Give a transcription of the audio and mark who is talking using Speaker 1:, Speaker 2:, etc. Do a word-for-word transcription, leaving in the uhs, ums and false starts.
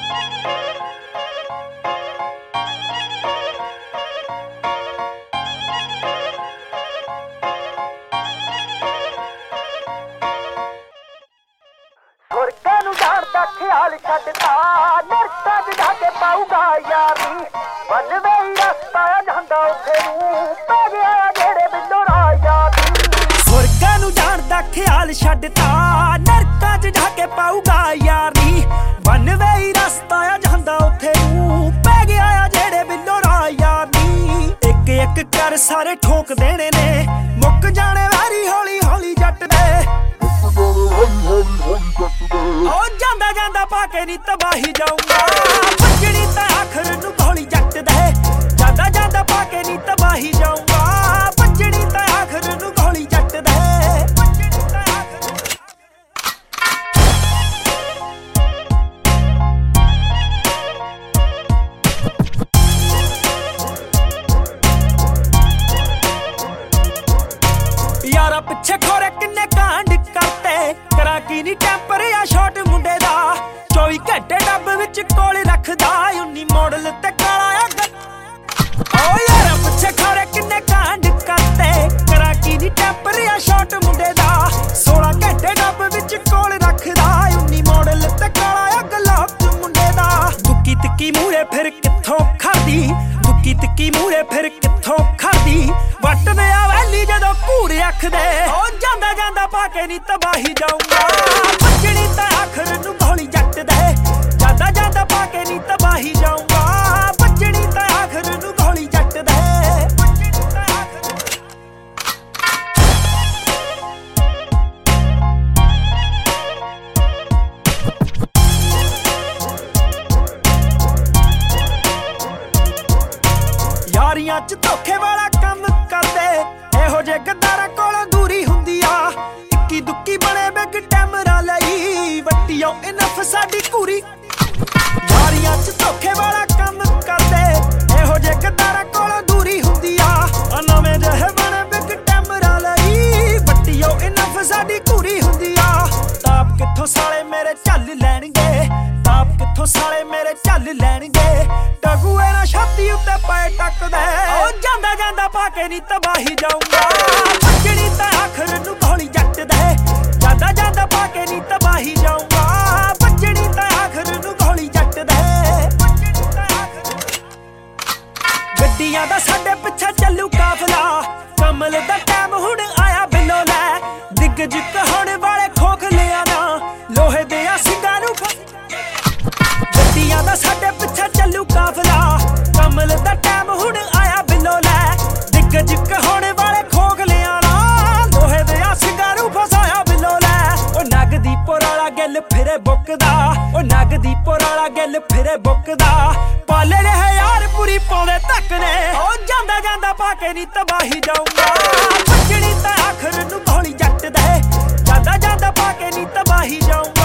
Speaker 1: स्वर्गां नूं जाणदा ख्याल छड्डदा नरकां च जाके पाऊगा यारी वन वे ही रस्ता जांदा उत्थे नूं पै गया जेड़े बिल्लो राजा दी। स्वर्गां नूं जाणदा ख्याल छड्डदा नरकां च जाके पाऊगा यारी वन वे ही रस्ता जांदा उत्थे नूं पै गया जेड़े बिल्लो राजा दी। एक एक कर सारे ठोक देने ने मुक जाने वारी हौली हौली जट दे जांदा जांदा पाके नी तबाही जाऊंगा बजनी ते आखर नूं गोली जट दे जांदा जांदा पाके नी तबाही जाऊंगा बजनी ते आखर नूं गोली जट दे। यारा पिछे खोरे किन्ने कांड करते करा की नी टैंपर या शॉट मुंडे दा चौबी घंटे डब विच कोल रखदा उन्नी मॉडल ते काला ओ यारा पिछे खोरे किन्ने कांड करते करा की नी टैंपर या शॉट मुंडे दा सोलह घंटे डब विच कोल रखदा उन्नी मॉडल ते काला गलाब मुंडे दा। दुक्की तिक्की मूरे फिर कित्थों खादी दुक्की तिक्की मूरे फिर कित्थों खादी वट दे वैली जदों घूर अख दे जांदा जांदा पाके नी तबाही जाऊंगा बजनी ते आखर नूं गोली जट दे जांदा जांदा पाके नी तबाही जाऊंगा बजनी ते आखर नूं गोली जट दे। यारियां च धोखे वाला काम करदे एहो जे गद्दारां कोलों दूरी हुंदी आ इक्की दुक्की बने बिग टैमरा लई वट्टियों इनफ साडी पूरी। यारियां च धोखे वाला काम करदे एहो जे गद्दारां कोलों दूरी हुंदी आ नवें जहे बने बिग टैमरा लई वट्टियों इनफ साडी पूरी हुंदी आ। ताप कित्थों साले मेरे झल लैणगे ताप कित्थों साले मेरे झल लैणगे टगूए ना छाती उत्ते पाए टकदे जांदा जांदा पाके नी तबाही जाऊंगा बजनी ते आखर नूं गोली जट दे जांदा जांदा पाके नी तबाही जाऊंगा बजनी ते आखर नूं गोली जट दे। गड्डियां दा साडे पिछे चलू काफला कमल दा टाइम हुण आया बिलो लै दिग्गज कहाउण वाले खोखलियां ना लोहे दे सिंगां नूं गड्डियां दा साडे पिछे चलू काफला कमल दा टाइम हुण आया बिलो लै दिग्गज कहाउण वाले खोखलियां ना लोहे दे सिंगां नूं फसाया बिलो लै। ओ नगदीपुर वाला गिल फिरे बुकदा ओ नगदीपुर वाला गिल फिरे बुकदा पाले ने है यार पूरी पौने तक ने ओ जांदा जांदा पाके नी तबाही जाऊंगा बजनी ते आखर नूं गोली जट दे जांदा जांदा पाके नी तबाही जाऊंगा।